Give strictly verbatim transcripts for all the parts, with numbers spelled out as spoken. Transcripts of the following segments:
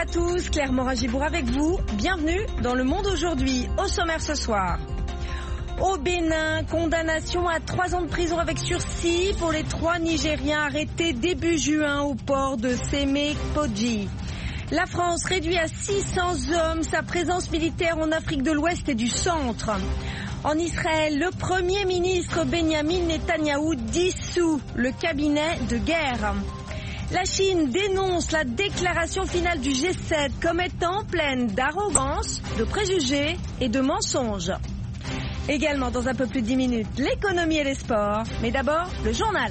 à tous, Claire Morin-Gibour avec vous. Bienvenue dans Le Monde aujourd'hui. Au sommaire ce soir. Au Bénin, condamnation à trois ans de prison avec sursis pour les trois Nigériens arrêtés début juin au port de Sémékodji. La France réduit à six cents hommes sa présence militaire en Afrique de l'Ouest et du Centre. En Israël, le Premier ministre Benyamin Netanyahou dissout le cabinet de guerre. La Chine dénonce la déclaration finale du G sept comme étant pleine d'arrogance, de préjugés et de mensonges. Également dans un peu plus de dix minutes, l'économie et les sports. Mais d'abord, le journal.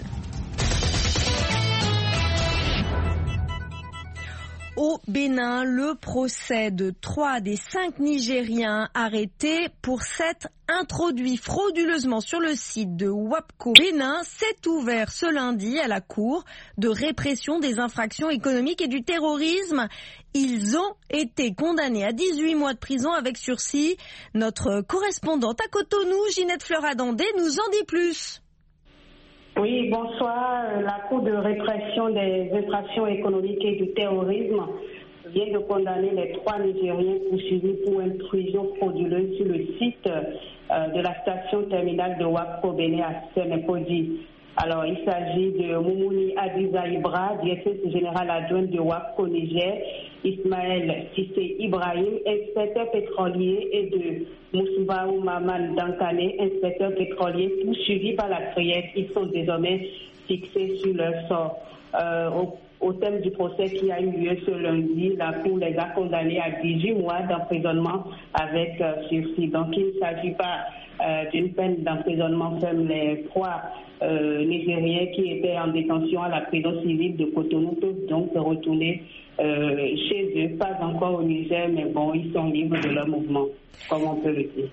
Au Bénin, le procès de trois des cinq Nigériens arrêtés pour s'être introduits frauduleusement sur le site de WAPCO Bénin s'est ouvert ce lundi à la Cour de répression des infractions économiques et du terrorisme. Ils ont été condamnés à dix-huit mois de prison avec sursis. Notre correspondante à Cotonou, Ginette Fleur-Adandé, nous en dit plus. Oui, bonsoir. La Cour de répression des infractions économiques et du terrorisme vient de condamner les trois Nigériens poursuivis pour intrusion frauduleuse sur le site euh, de la station terminale de WAPCO Bénin à Sémékodji. Alors, il s'agit de Moumouni Adiza Ibra, directrice générale adjointe de WAPCO Niger, Ismaël Sissé Ibrahim, inspecteur pétrolier, et de Mousbaou Maman Dankane, inspecteur pétrolier, poursuivis par la C R I E C. Ils sont désormais fixés sur leur sort. Euh, au, au thème du procès qui a eu lieu ce lundi, la Cour les a condamnés à dix-huit mois d'emprisonnement avec euh, sursis. Donc, il ne s'agit pas euh, d'une peine d'emprisonnement ferme. Les trois euh, Nigériens qui étaient en détention à la prison civile de Cotonou peuvent donc se retourner euh, chez eux, pas encore au Niger, mais bon, ils sont libres de leur mouvement, comme on peut le dire.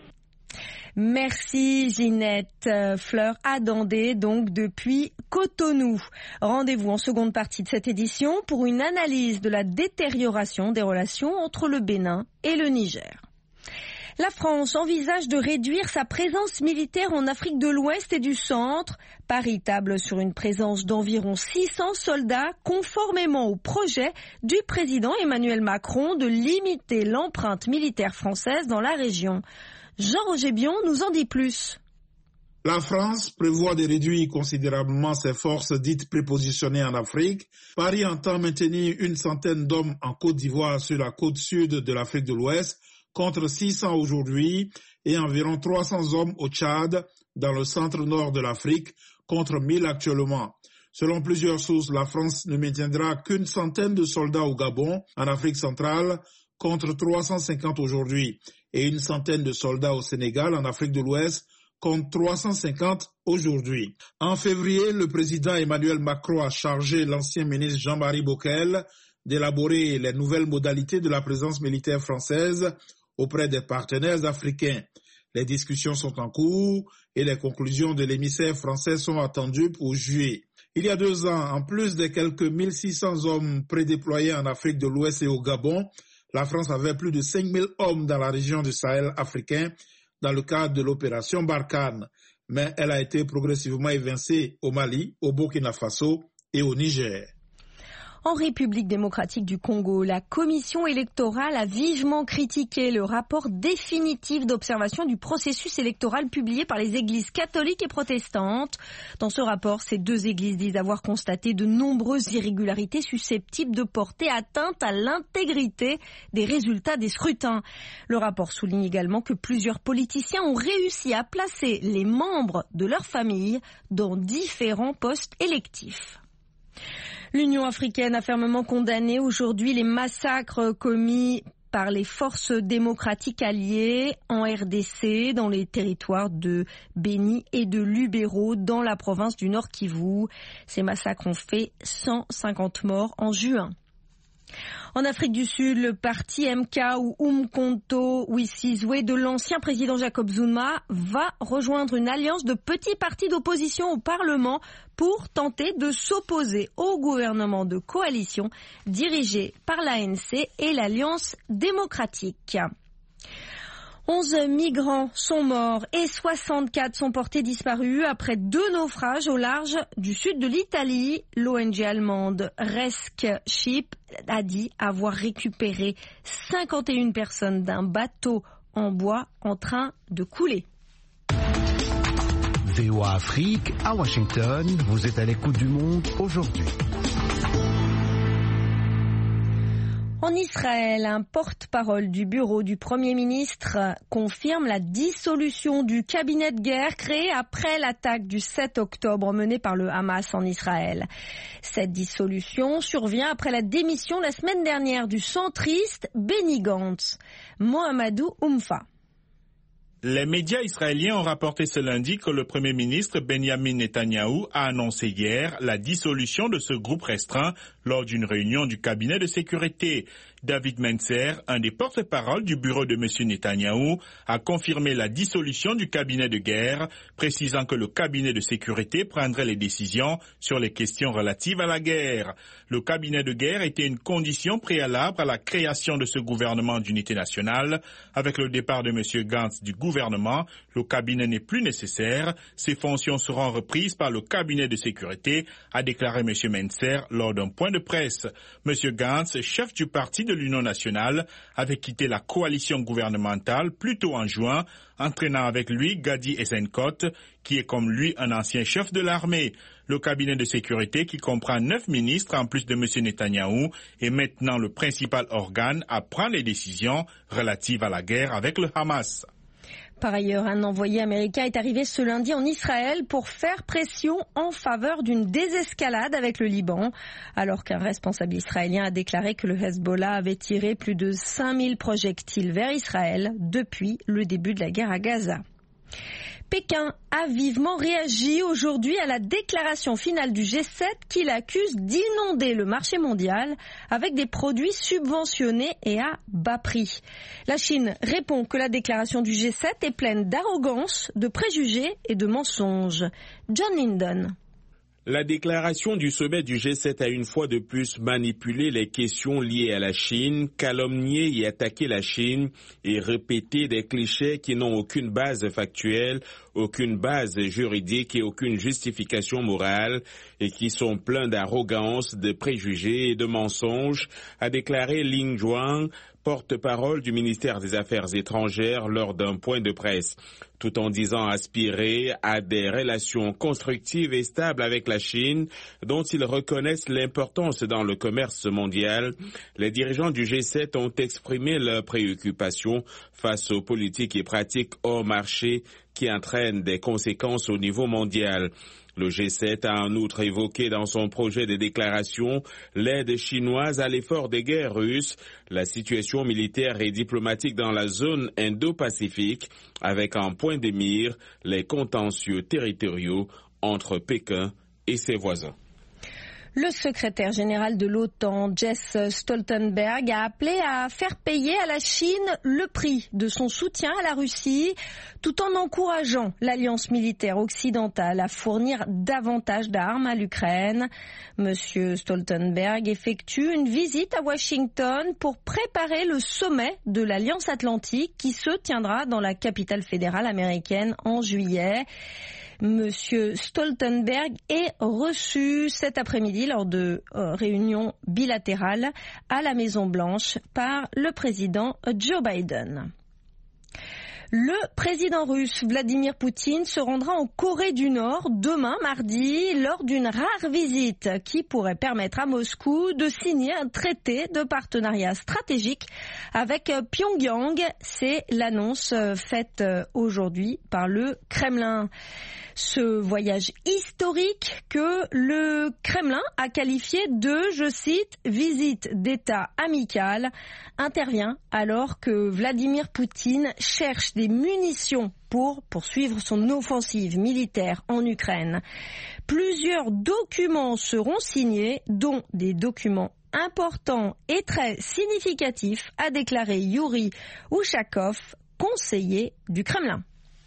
Merci Ginette Fleur Adandé, donc depuis Cotonou. Rendez-vous en seconde partie de cette édition pour une analyse de la détérioration des relations entre le Bénin et le Niger. La France envisage de réduire sa présence militaire en Afrique de l'Ouest et du Centre. Paris table sur une présence d'environ six cents soldats, conformément au projet du président Emmanuel Macron de limiter l'empreinte militaire française dans la région. Jean-Roger Bion nous en dit plus. La France prévoit de réduire considérablement ses forces dites prépositionnées en Afrique. Paris entend maintenir une centaine d'hommes en Côte d'Ivoire sur la côte sud de l'Afrique de l'Ouest, contre six cents aujourd'hui, et environ trois cents hommes au Tchad, dans le centre-nord de l'Afrique, contre mille actuellement. Selon plusieurs sources, la France ne maintiendra qu'une centaine de soldats au Gabon, en Afrique centrale, contre trois cent cinquante aujourd'hui, et une centaine de soldats au Sénégal, en Afrique de l'Ouest, contre trois cent cinquante aujourd'hui. En février, le président Emmanuel Macron a chargé l'ancien ministre Jean-Marie Bockel d'élaborer les nouvelles modalités de la présence militaire française auprès des partenaires africains. Les discussions sont en cours et les conclusions de l'émissaire français sont attendues pour juillet. Il y a deux ans, en plus des quelques mille six cents hommes prédéployés en Afrique de l'Ouest et au Gabon, la France avait plus de cinq mille hommes dans la région du Sahel africain dans le cadre de l'opération Barkhane. Mais elle a été progressivement évincée au Mali, au Burkina Faso et au Niger. En République démocratique du Congo, la commission électorale a vivement critiqué le rapport définitif d'observation du processus électoral publié par les églises catholiques et protestantes. Dans ce rapport, ces deux églises disent avoir constaté de nombreuses irrégularités susceptibles de porter atteinte à l'intégrité des résultats des scrutins. Le rapport souligne également que plusieurs politiciens ont réussi à placer les membres de leur famille dans différents postes électifs. L'Union africaine a fermement condamné aujourd'hui les massacres commis par les forces démocratiques alliées en R D C, dans les territoires de Béni et de Lubero, dans la province du Nord Kivu. Ces massacres ont fait cent cinquante morts en juin. En Afrique du Sud, le parti M K ou Umkhonto weSizwe de l'ancien président Jacob Zuma va rejoindre une alliance de petits partis d'opposition au Parlement pour tenter de s'opposer au gouvernement de coalition dirigé par l'A N C et l'Alliance démocratique. onze migrants sont morts et soixante-quatre sont portés disparus après deux naufrages au large du sud de l'Italie. L'O N G allemande Rescue Ship a dit avoir récupéré cinquante et une personnes d'un bateau en bois en train de couler. V O A Afrique, à Washington, vous êtes à l'écoute du monde aujourd'hui. En Israël, un porte-parole du bureau du Premier ministre confirme la dissolution du cabinet de guerre créé après l'attaque du sept octobre menée par le Hamas en Israël. Cette dissolution survient après la démission la semaine dernière du centriste Benny Gantz. Mohamedou Oumfa. Les médias israéliens ont rapporté ce lundi que le Premier ministre Benjamin Netanyahou a annoncé hier la dissolution de ce groupe restreint lors d'une réunion du cabinet de sécurité. David Mencer, un des porte-paroles du bureau de M. Netanyahou, a confirmé la dissolution du cabinet de guerre, précisant que le cabinet de sécurité prendrait les décisions sur les questions relatives à la guerre. Le cabinet de guerre était une condition préalable à la création de ce gouvernement d'unité nationale. Avec le départ de M. Gantz du gouvernement, le cabinet n'est plus nécessaire. Ses fonctions seront reprises par le cabinet de sécurité, a déclaré M. Mencer lors d'un point de presse. M. Gantz, chef du parti de l'Union nationale, avait quitté la coalition gouvernementale plus tôt en juin, entraînant avec lui Gadi Eisenkot, qui est comme lui un ancien chef de l'armée. Le cabinet de sécurité, qui comprend neuf ministres en plus de M. Netanyahou, est maintenant le principal organe à prendre les décisions relatives à la guerre avec le Hamas. Par ailleurs, un envoyé américain est arrivé ce lundi en Israël pour faire pression en faveur d'une désescalade avec le Liban, alors qu'un responsable israélien a déclaré que le Hezbollah avait tiré plus de cinq mille projectiles vers Israël depuis le début de la guerre à Gaza. Pékin a vivement réagi aujourd'hui à la déclaration finale du G sept qui l'accuse d'inonder le marché mondial avec des produits subventionnés et à bas prix. La Chine répond que la déclaration du G sept est pleine d'arrogance, de préjugés et de mensonges. John Linden. La déclaration du sommet du G sept a une fois de plus manipulé les questions liées à la Chine, calomnié et attaqué la Chine et répété des clichés qui n'ont aucune base factuelle, aucune base juridique et aucune justification morale et qui sont pleins d'arrogance, de préjugés et de mensonges, a déclaré Lin Zhuang, porte-parole du ministère des Affaires étrangères lors d'un point de presse, tout en disant aspirer à des relations constructives et stables avec la Chine, dont ils reconnaissent l'importance dans le commerce mondial. Les dirigeants du G sept ont exprimé leurs préoccupations face aux politiques et pratiques hors marché qui entraînent des conséquences au niveau mondial. Le G sept a en outre évoqué dans son projet de déclaration l'aide chinoise à l'effort de guerre russe, la situation militaire et diplomatique dans la zone Indo-Pacifique, avec en point de mire les contentieux territoriaux entre Pékin et ses voisins. Le secrétaire général de l'OTAN, Jens Stoltenberg, a appelé à faire payer à la Chine le prix de son soutien à la Russie, tout en encourageant l'alliance militaire occidentale à fournir davantage d'armes à l'Ukraine. Monsieur Stoltenberg effectue une visite à Washington pour préparer le sommet de l'Alliance Atlantique qui se tiendra dans la capitale fédérale américaine en juillet. Monsieur Stoltenberg est reçu cet après-midi lors de euh, réunions bilatérales à la Maison-Blanche par le président Joe Biden. Le président russe Vladimir Poutine se rendra en Corée du Nord demain mardi lors d'une rare visite qui pourrait permettre à Moscou de signer un traité de partenariat stratégique avec Pyongyang. C'est l'annonce faite aujourd'hui par le Kremlin. Ce voyage historique que le Kremlin a qualifié de, je cite, visite d'État amicale, intervient alors que Vladimir Poutine cherche des munitions pour poursuivre son offensive militaire en Ukraine. Plusieurs documents seront signés, dont des documents importants et très significatifs, a déclaré Yuri Ushakov, conseiller du Kremlin.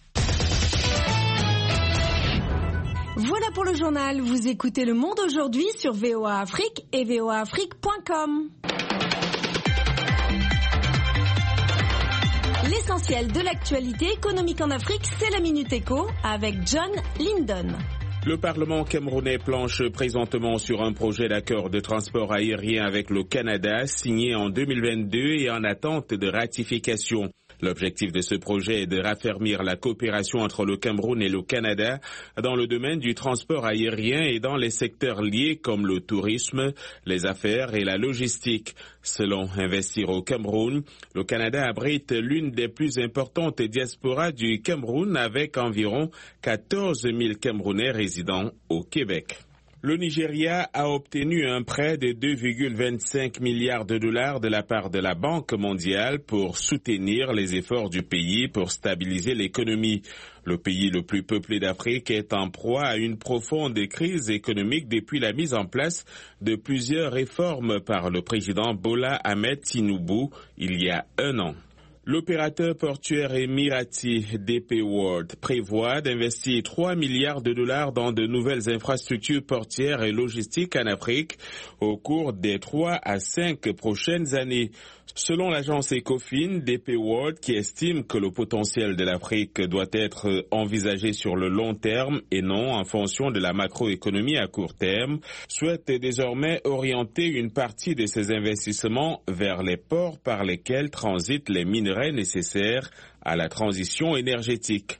Voilà pour le journal. Vous écoutez Le Monde aujourd'hui sur V O A Afrique et V O A Afrique point com. l'essentiel de l'actualité économique en Afrique, c'est la Minute Éco avec John Lindon. Le Parlement camerounais planche présentement sur un projet d'accord de transport aérien avec le Canada signé en deux mille vingt-deux et en attente de ratification. L'objectif de ce projet est de raffermir la coopération entre le Cameroun et le Canada dans le domaine du transport aérien et dans les secteurs liés comme le tourisme, les affaires et la logistique. Selon Investir au Cameroun, le Canada abrite l'une des plus importantes diasporas du Cameroun avec environ quatorze mille Camerounais résidant au Québec. Le Nigeria a obtenu un prêt de deux virgule vingt-cinq milliards de dollars de la part de la Banque mondiale pour soutenir les efforts du pays pour stabiliser l'économie. Le pays le plus peuplé d'Afrique est en proie à une profonde crise économique depuis la mise en place de plusieurs réformes par le président Bola Ahmed Tinubu il y a un an. L'opérateur portuaire émirati D P World prévoit d'investir trois milliards de dollars dans de nouvelles infrastructures portières et logistiques en Afrique au cours des trois à cinq prochaines années. Selon l'agence Ecofin, D P World, qui estime que le potentiel de l'Afrique doit être envisagé sur le long terme et non en fonction de la macroéconomie à court terme, souhaite désormais orienter une partie de ses investissements vers les ports par lesquels transitent les minerais nécessaires à la transition énergétique.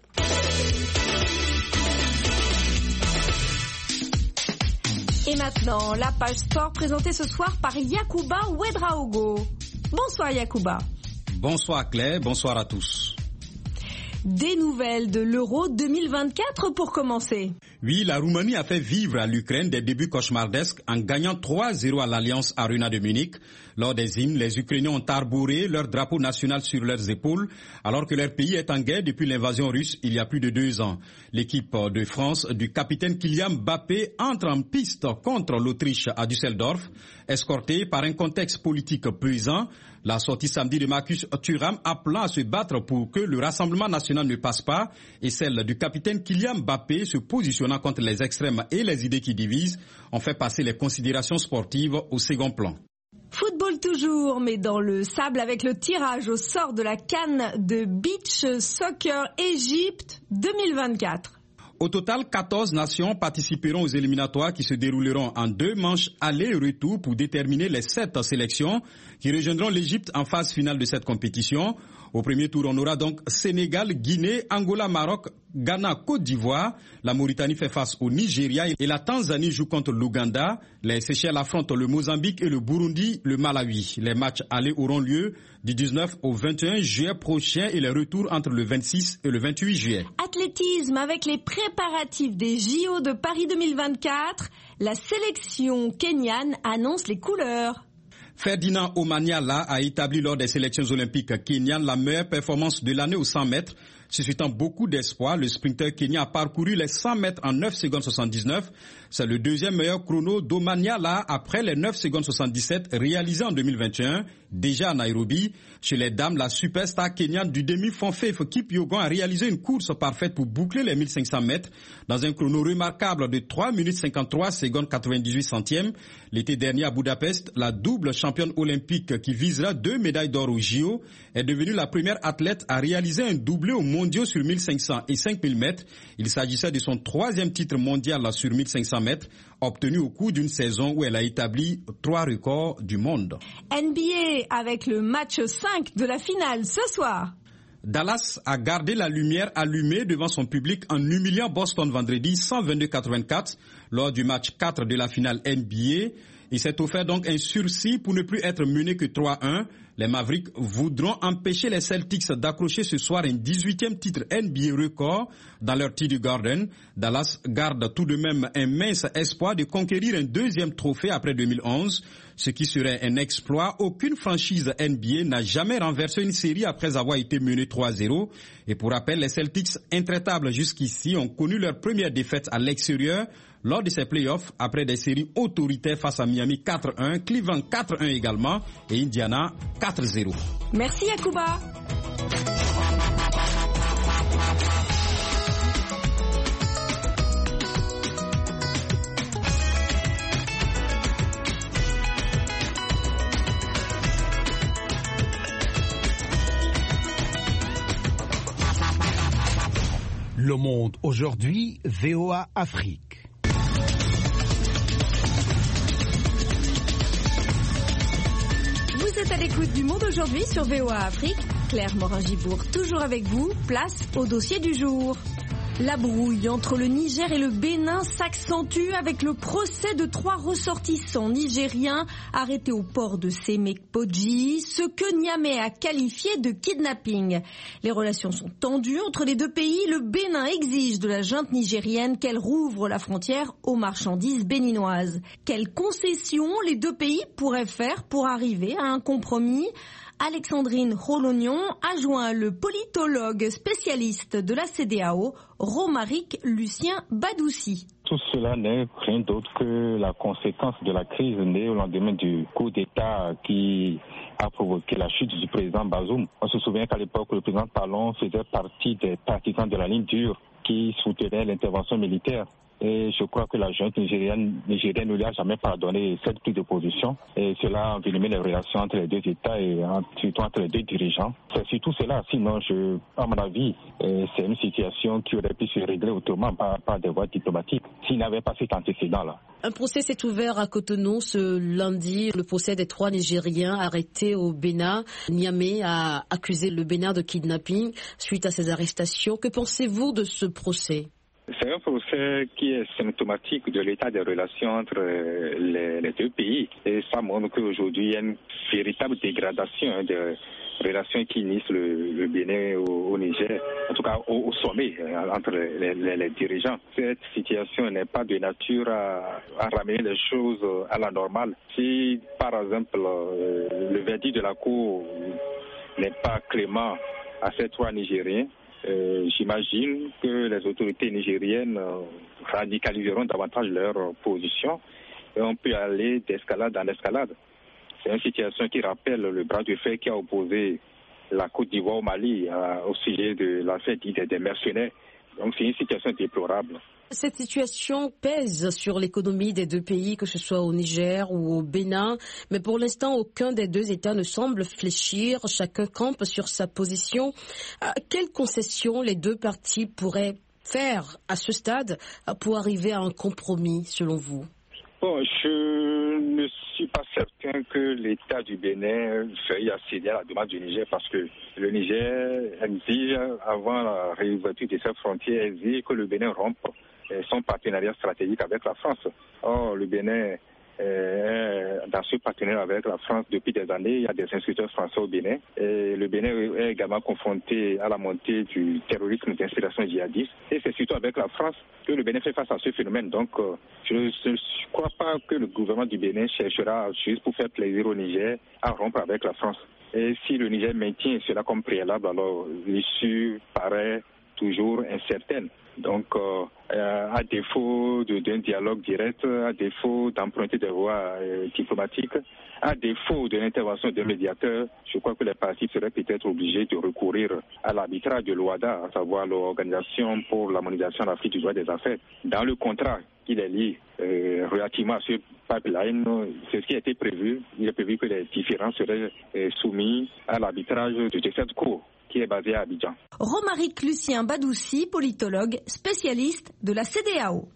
Et maintenant, la page sport présentée ce soir par Yacouba Ouedraogo. Bonsoir Yacouba. Bonsoir Claire, bonsoir à tous. Des nouvelles de l'Euro deux mille vingt-quatre pour commencer. Oui, la Roumanie a fait vivre à l'Ukraine des débuts cauchemardesques en gagnant trois zéro à l'Alliance Arena de Munich. Lors des hymnes, les Ukrainiens ont arboré leur drapeau national sur leurs épaules, alors que leur pays est en guerre depuis l'invasion russe il y a plus de deux ans. L'équipe de France du capitaine Kylian Mbappé entre en piste contre l'Autriche à Düsseldorf, escortée par un contexte politique pesant. La sortie samedi de Marcus Thuram appelant à se battre pour que le Rassemblement national ne passe pas et celle du capitaine Kylian Mbappé se positionnant contre les extrêmes et les idées qui divisent ont fait passer les considérations sportives au second plan. Football toujours, mais dans le sable avec le tirage au sort de la CAN de Beach Soccer Égypte deux mille vingt-quatre. Au total, quatorze nations participeront aux éliminatoires qui se dérouleront en deux manches aller et retour pour déterminer les sept sélections qui rejoindront l'Égypte en phase finale de cette compétition. Au premier tour, on aura donc Sénégal, Guinée, Angola, Maroc, Ghana, Côte d'Ivoire. La Mauritanie fait face au Nigeria et la Tanzanie joue contre l'Ouganda. Les Seychelles affrontent le Mozambique et le Burundi, le Malawi. Les matchs allés auront lieu du dix-neuf au vingt et un juillet prochain et les retours entre le vingt-six et le vingt-huit juillet. Athlétisme avec les préparatifs des J O de Paris deux mille vingt-quatre. La sélection kenyane annonce les couleurs. Ferdinand Omanyala a établi lors des sélections olympiques kenyanes la meilleure performance de l'année aux cent mètres. Suscitant beaucoup d'espoir, le sprinter kenyan a parcouru les cent mètres en neuf secondes soixante-dix-neuf. C'est le deuxième meilleur chrono d'Omanyala après les neuf secondes soixante-dix-sept réalisés en deux mille vingt et un, déjà à Nairobi. Chez les dames, la superstar kenyane du demi-fond Faith Kipyegon a réalisé une course parfaite pour boucler les mille cinq cents mètres dans un chrono remarquable de trois minutes cinquante-trois secondes quatre-vingt-dix-huit centièmes. L'été dernier à Budapest, la double championne olympique qui visera deux médailles d'or au J O est devenue la première athlète à réaliser un doublé aux mondiaux sur mille cinq cents et cinq mille mètres. Il s'agissait de son troisième titre mondial sur mille cinq cents mètres, obtenu au cours d'une saison où elle a établi trois records du monde. N B A avec le match cinq de la finale ce soir. Dallas a gardé la lumière allumée devant son public en humiliant Boston vendredi cent vingt-deux à quatre-vingt-quatre lors du match quatre de la finale N B A. Il s'est offert donc un sursis pour ne plus être mené que trois à un. Les Mavericks voudront empêcher les Celtics d'accrocher ce soir un dix-huitième titre N B A record dans leur T D Garden. Dallas garde tout de même un mince espoir de conquérir un deuxième trophée après deux mille onze, ce qui serait un exploit. Aucune franchise N B A n'a jamais renversé une série après avoir été menée trois à zéro. Et pour rappel, les Celtics, intraitables jusqu'ici, ont connu leur première défaite à l'extérieur lors de ces playoffs après des séries autoritaires face à Miami quatre à un, Cleveland quatre à un également et Indiana quatre à zéro. Merci Yacouba. Le Monde aujourd'hui, V O A Afrique. Vous êtes à l'écoute du Monde aujourd'hui sur V O A Afrique. Claire Morin-Gibourg, toujours avec vous. Place au dossier du jour. La brouille entre le Niger et le Bénin s'accentue avec le procès de trois ressortissants nigériens arrêtés au port de Semekpodji, ce que Niamey a qualifié de kidnapping. Les relations sont tendues entre les deux pays. Le Bénin exige de la junte nigérienne qu'elle rouvre la frontière aux marchandises béninoises. Quelles concessions les deux pays pourraient faire pour arriver à un compromis ? Alexandrine Rolognon a joint le politologue spécialiste de la C D A O, Romaric Lucien Badoussi. Tout cela n'est rien d'autre que la conséquence de la crise née au lendemain du coup d'État qui a provoqué la chute du président Bazoum. On se souvient qu'à l'époque, le président Talon faisait partie des partisans de la ligne dure qui soutenaient l'intervention militaire. Et je crois que la junte nigérienne, nigérienne ne lui a jamais pardonné cette prise de position. Et cela a envenimé les relations entre les deux États et surtout entre les deux dirigeants. C'est surtout cela. Sinon, je, à mon avis, c'est une situation qui aurait pu se régler autrement par, par des voies diplomatiques s'il n'avait pas cet antécédent-là. Un procès s'est ouvert à Cotonou ce lundi. Le procès des trois Nigériens arrêtés au Bénin. Niamey a accusé le Bénin de kidnapping suite à ces arrestations. Que pensez-vous de ce procès ? C'est un procès qui est symptomatique de l'état des relations entre les, les deux pays. Et ça montre qu'aujourd'hui, il y a une véritable dégradation hein, des relations qui unissent le, le Bénin au, au Niger, en tout cas au, au sommet, hein, entre les, les, les dirigeants. Cette situation n'est pas de nature à, à ramener les choses à la normale. Si, par exemple, le verdict de la Cour n'est pas clément à ces trois Nigériens, Euh, j'imagine que les autorités nigériennes euh, radicaliseront davantage leur euh, position et on peut aller d'escalade en escalade. C'est une situation qui rappelle le bras de fer qui a opposé la Côte d'Ivoire au Mali euh, au sujet de l'affaire dite des mercenaires. Donc c'est une situation déplorable. Cette situation pèse sur l'économie des deux pays, que ce soit au Niger ou au Bénin. Mais pour l'instant, aucun des deux États ne semble fléchir. Chacun campe sur sa position. Quelles concessions les deux parties pourraient faire à ce stade pour arriver à un compromis, selon vous ? Bon, je ne suis pas certain que l'État du Bénin veuille accéder à la demande du Niger parce que le Niger exige, avant la réouverture de ses frontières, exige que le Bénin rompe son partenariat stratégique avec la France. Or, le Bénin est dans ce partenariat avec la France depuis des années. Il y a des instituteurs français au Bénin. Et le Bénin est également confronté à la montée du terrorisme d'inspiration djihadiste. Et c'est surtout avec la France que le Bénin fait face à ce phénomène. Donc, je ne crois pas que le gouvernement du Bénin cherchera, juste pour faire plaisir au Niger, à rompre avec la France. Et si le Niger maintient cela comme préalable, alors l'issue paraît toujours incertaine. Donc, euh, à défaut de, d'un dialogue direct, à défaut d'emprunter des voies euh, diplomatiques, à défaut de l'intervention d'un médiateur, je crois que les parties seraient peut-être obligées de recourir à l'arbitrage de l'O A D A, à savoir l'Organisation pour l'harmonisation de l'Afrique du droit des affaires. Dans le contrat qui est lié euh, relativement à ce pipeline, c'est ce qui a été prévu. Il est prévu que les différends seraient euh, soumis à l'arbitrage de, de cette cour, qui est basé à Abidjan. Romaric Lucien Badoussi, politologue, spécialiste de la C D A O.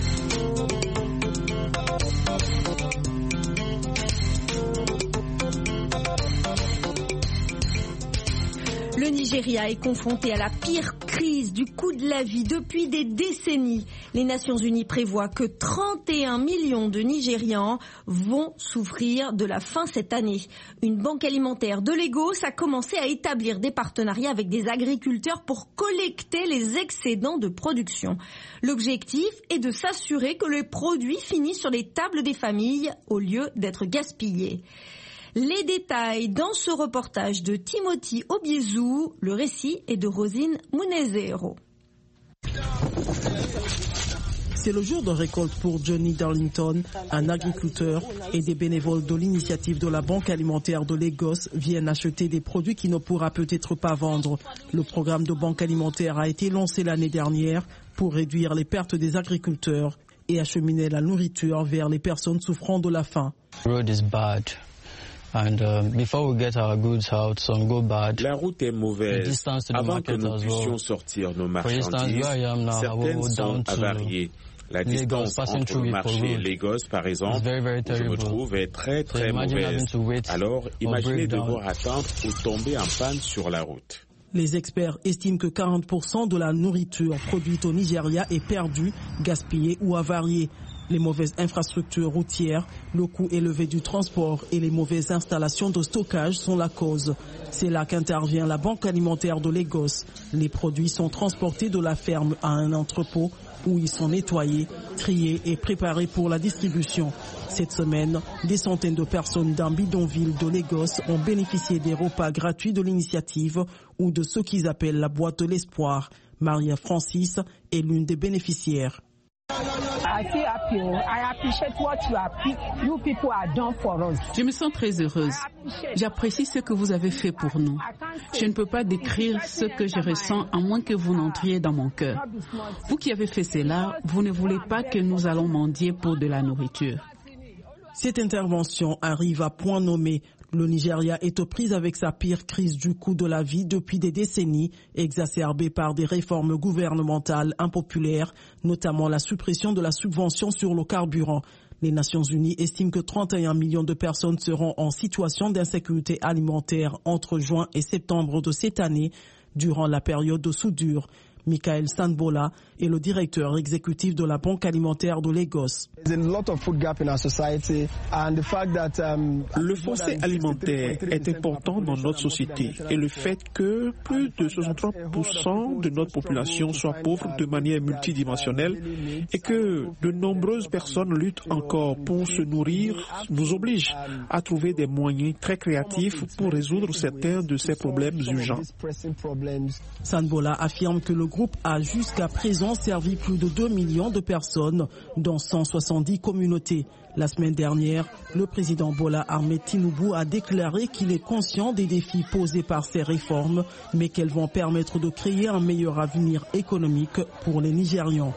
Le Nigeria est confronté à la pire crise du coût de la vie depuis des décennies. Les Nations Unies prévoient que trente et un millions de Nigérians vont souffrir de la faim cette année. Une banque alimentaire de Lagos a commencé à établir des partenariats avec des agriculteurs pour collecter les excédents de production. L'objectif est de s'assurer que les produits finissent sur les tables des familles au lieu d'être gaspillés. Les détails dans ce reportage de Timothy Obiezou. Le récit est de Rosine Munezero. C'est le jour de récolte pour Johnny Darlington, un agriculteur, et des bénévoles de l'initiative de la Banque alimentaire de Lagos viennent acheter des produits qu'il ne pourra peut-être pas vendre. Le programme de Banque alimentaire a été lancé l'année dernière pour réduire les pertes des agriculteurs et acheminer la nourriture vers les personnes souffrant de la faim. And um, before we get our goods out, some go bad. La route est mauvaise. Avant que nous puissions sortir nos marchandises, certaines sont avariées. La distance entre le marché et Lagos, par exemple, où je me trouve, est très très mauvaise. Alors, imaginez devoir attendre ou tomber en panne sur la route. Les experts estiment que quarante pour cent de la nourriture produite au Nigeria est perdue, gaspillée ou avariée. Les mauvaises infrastructures routières, le coût élevé du transport et les mauvaises installations de stockage sont la cause. C'est là qu'intervient la Banque alimentaire de Lagos. Les produits sont transportés de la ferme à un entrepôt où ils sont nettoyés, triés et préparés pour la distribution. Cette semaine, des centaines de personnes d'un bidonville de Lagos ont bénéficié des repas gratuits de l'initiative ou de ce qu'ils appellent la boîte de l'espoir. Maria Francis est l'une des bénéficiaires. Je me sens très heureuse. J'apprécie ce que vous avez fait pour nous. Je ne peux pas décrire ce que je ressens à moins que vous n'entriez dans mon cœur. Vous qui avez fait cela, vous ne voulez pas que nous allons mendier pour de la nourriture. Cette intervention arrive à point nommé. Le Nigeria est aux prises avec sa pire crise du coût de la vie depuis des décennies, exacerbée par des réformes gouvernementales impopulaires, notamment la suppression de la subvention sur le carburant. Les Nations Unies estiment que trente et un millions de personnes seront en situation d'insécurité alimentaire entre juin et septembre de cette année, durant la période de soudure. Michael Sandbola est le directeur exécutif de la Banque alimentaire de Lagos. Le fossé alimentaire est important dans notre société et le fait que plus de soixante-trois pour cent de notre population soit pauvre de manière multidimensionnelle et que de nombreuses personnes luttent encore pour se nourrir nous oblige à trouver des moyens très créatifs pour résoudre certains de ces problèmes urgents. Sandbola affirme que le groupe a jusqu'à présent servi plus de deux millions de personnes dans cent soixante-dix communautés. La semaine dernière, le président Bola Ahmed Tinubu a déclaré qu'il est conscient des défis posés par ces réformes, mais qu'elles vont permettre de créer un meilleur avenir économique pour les Nigérians.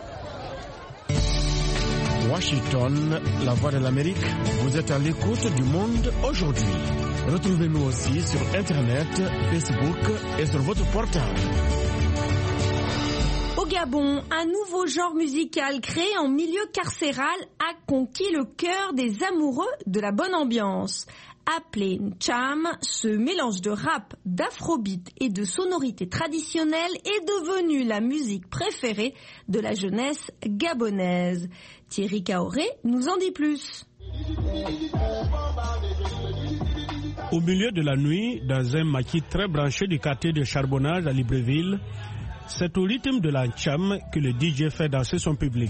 Washington, la voix de l'Amérique, vous êtes à l'écoute du monde aujourd'hui. Retrouvez-nous aussi sur Internet, Facebook et sur votre portable. Au Gabon, un nouveau genre musical créé en milieu carcéral a conquis le cœur des amoureux de la bonne ambiance. Appelé Ntcham, ce mélange de rap, d'afrobeat et de sonorités traditionnelles est devenu la musique préférée de la jeunesse gabonaise. Thierry Kaoré nous en dit plus. Au milieu de la nuit, dans un maquis très branché du quartier de Charbonnage à Libreville, c'est au rythme de la Ntcham que le D J fait danser son public.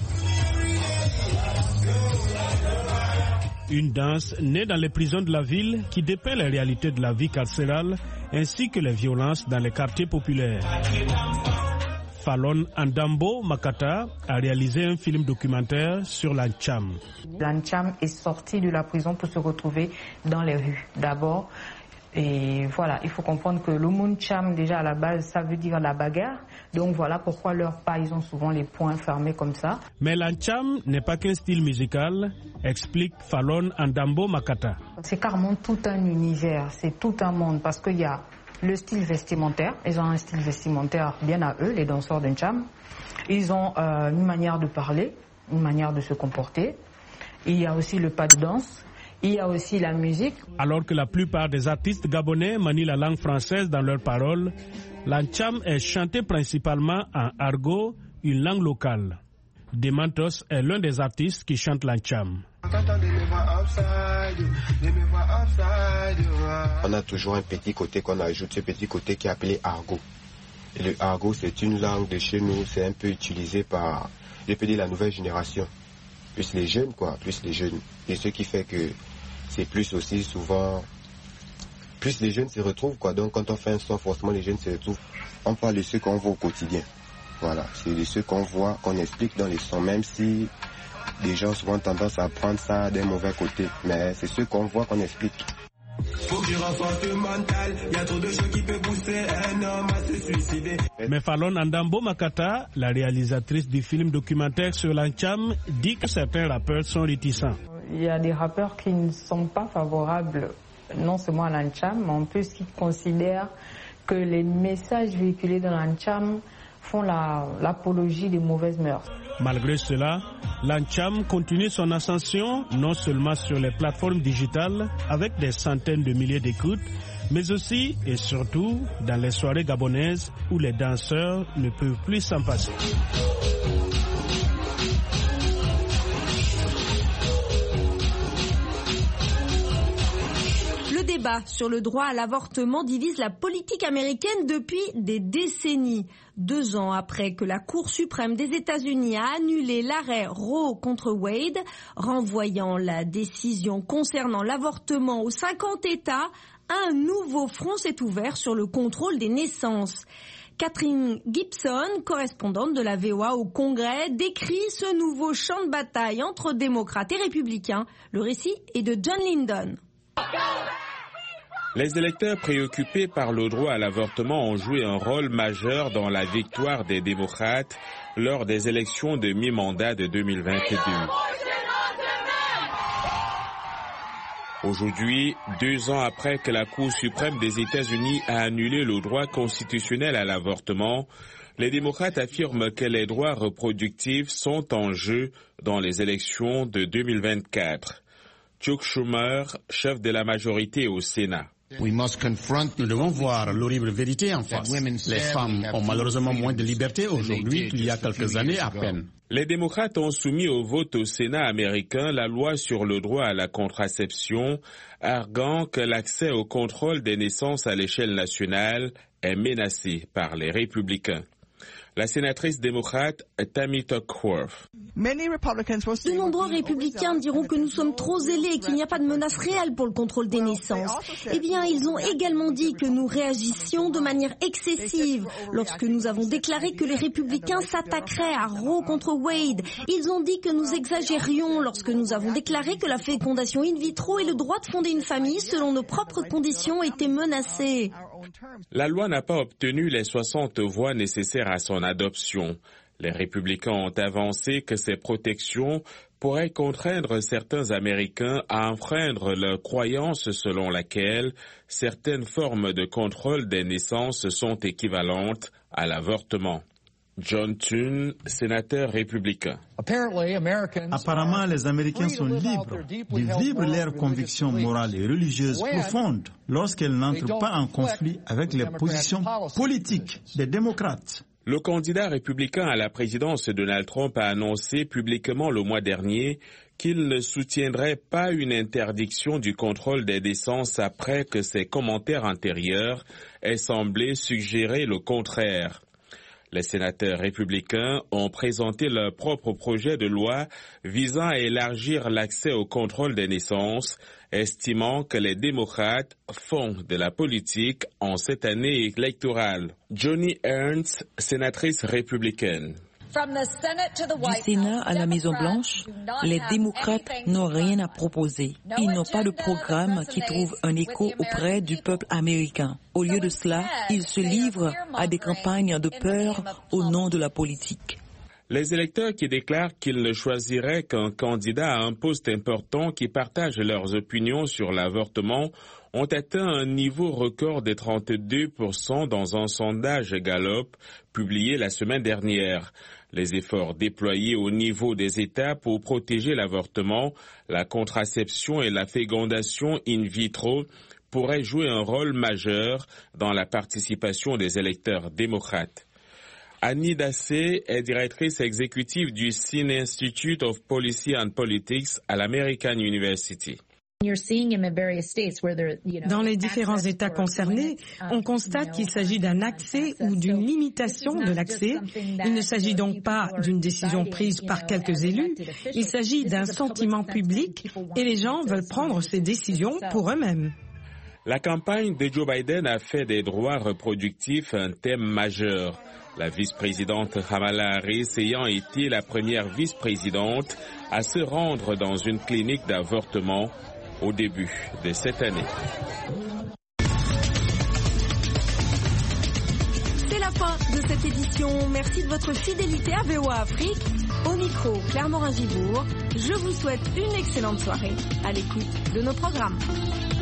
Une danse née dans les prisons de la ville qui dépeint les réalités de la vie carcérale ainsi que les violences dans les quartiers populaires. Fallon Ndambo Makata a réalisé un film documentaire sur la Ntcham. La Ntcham est sortie de la prison pour se retrouver dans les rues. D'abord, et voilà, il faut comprendre que le mot Ntcham, déjà à la base, ça veut dire la bagarre. Donc voilà pourquoi leurs pas, ils ont souvent les poings fermés comme ça. Mais la Ntcham n'est pas qu'un style musical, explique Fallon Ndambo Makata. C'est carrément tout un univers, c'est tout un monde parce qu'il y a le style vestimentaire. Ils ont un style vestimentaire bien à eux, les danseurs de Ntcham. Ils ont euh, une manière de parler, une manière de se comporter. Il y a aussi le pas de danse. Il y a aussi la musique. Alors que la plupart des artistes gabonais manient la langue française dans leurs paroles, la Ntcham est chantée principalement en argot, une langue locale. Demantos est l'un des artistes qui chante la Ntcham. On a toujours un petit côté qu'on ajoute, ce petit côté qui est appelé argot. Et le argot, c'est une langue de chez nous, c'est un peu utilisé par, je peux dire, la nouvelle génération. Plus les jeunes, quoi, plus les jeunes. Et ce qui fait que c'est plus aussi souvent, plus les jeunes se retrouvent, quoi. Donc quand on fait un son, forcément les jeunes se retrouvent. On parle de ce qu'on voit au quotidien. Voilà, c'est de ce qu'on voit, qu'on explique dans les sons, même si des gens ont souvent tendance à prendre ça d'un mauvais côté. Mais c'est ce qu'on voit, qu'on explique. Faut que tu renforces le mental, y a trop de choses qui peuvent pousser un homme à se suicider. Mais Fallon Ndambo Makata, la réalisatrice du film documentaire sur la Ntcham, dit que certains rappeurs sont réticents. Il y a des rappeurs qui ne sont pas favorables non seulement l'ANCHAM, mais en plus qu'ils considèrent que les messages véhiculés dans l'ANCHAM font la, l'apologie des mauvaises mœurs. Malgré cela, l'ANCHAM continue son ascension non seulement sur les plateformes digitales avec des centaines de milliers d'écoutes, mais aussi et surtout dans les soirées gabonaises où les danseurs ne peuvent plus s'en passer. Le débat sur le droit à l'avortement divise la politique américaine depuis des décennies. Deux ans après que la Cour suprême des États-Unis a annulé l'arrêt Roe contre Wade, renvoyant la décision concernant l'avortement aux cinquante États, un nouveau front s'est ouvert sur le contrôle des naissances. Catherine Gibson, correspondante de la V O A au Congrès, décrit ce nouveau champ de bataille entre démocrates et républicains. Le récit est de John Lyndon. Les électeurs préoccupés par le droit à l'avortement ont joué un rôle majeur dans la victoire des démocrates lors des élections de mi-mandat de deux mille vingt-deux. Aujourd'hui, deux ans après que la Cour suprême des États-Unis a annulé le droit constitutionnel à l'avortement, les démocrates affirment que les droits reproductifs sont en jeu dans les élections de deux mille vingt-quatre. Chuck Schumer, chef de la majorité au Sénat. Nous devons voir l'horrible vérité en face. Les femmes ont malheureusement moins de liberté aujourd'hui qu'il y a quelques années à peine. Les démocrates ont soumis au vote au Sénat américain la loi sur le droit à la contraception, arguant que l'accès au contrôle des naissances à l'échelle nationale est menacé par les républicains. La sénatrice démocrate Tammy Duckworth. De nombreux républicains diront que nous sommes trop zélés et qu'il n'y a pas de menace réelle pour le contrôle des naissances. Eh bien, ils ont également dit que nous réagissions de manière excessive lorsque nous avons déclaré que les républicains s'attaqueraient à Roe contre Wade. Ils ont dit que nous exagérions lorsque nous avons déclaré que la fécondation in vitro et le droit de fonder une famille selon nos propres conditions étaient menacés. La loi n'a pas obtenu les soixante voix nécessaires à son adoption. Les républicains ont avancé que ces protections pourraient contraindre certains Américains à enfreindre leur croyance selon laquelle certaines formes de contrôle des naissances sont équivalentes à l'avortement. John Thune, sénateur républicain. Apparemment, les Américains sont libres de vivre leurs convictions morales et religieuses profondes lorsqu'elles n'entrent pas en conflit avec les positions politiques des démocrates. Le candidat républicain à la présidence Donald Trump a annoncé publiquement le mois dernier qu'il ne soutiendrait pas une interdiction du contrôle des naissances après que ses commentaires antérieurs aient semblé suggérer le contraire. Les sénateurs républicains ont présenté leur propre projet de loi visant à élargir l'accès au contrôle des naissances, estimant que les démocrates font de la politique en cette année électorale. Joni Ernst, sénatrice républicaine. Du Sénat à la Maison-Blanche, les démocrates n'ont rien à proposer. Ils n'ont pas de programme qui trouve un écho auprès du peuple américain. Au lieu de cela, ils se livrent à des campagnes de peur au nom de la politique. Les électeurs qui déclarent qu'ils ne choisiraient qu'un candidat à un poste important qui partage leurs opinions sur l'avortement ont atteint un niveau record de trente-deux pour cent dans un sondage Gallup publié la semaine dernière. Les efforts déployés au niveau des États pour protéger l'avortement, la contraception et la fécondation in vitro pourraient jouer un rôle majeur dans la participation des électeurs démocrates. Annie Dassé est directrice exécutive du Sin Institute of Policy and Politics à l'American University. Dans les différents États concernés, on constate qu'il s'agit d'un accès ou d'une limitation de l'accès. Il ne s'agit donc pas d'une décision prise par quelques élus, il s'agit d'un sentiment public et les gens veulent prendre ces décisions pour eux-mêmes. La campagne de Joe Biden a fait des droits reproductifs un thème majeur. La vice-présidente Kamala Harris ayant été la première vice-présidente à se rendre dans une clinique d'avortement au début de cette année. C'est la fin de cette édition. Merci de votre fidélité à V O A Afrique. Au micro, Claire Morin-Gibourg. Je vous souhaite une excellente soirée à l'écoute de nos programmes.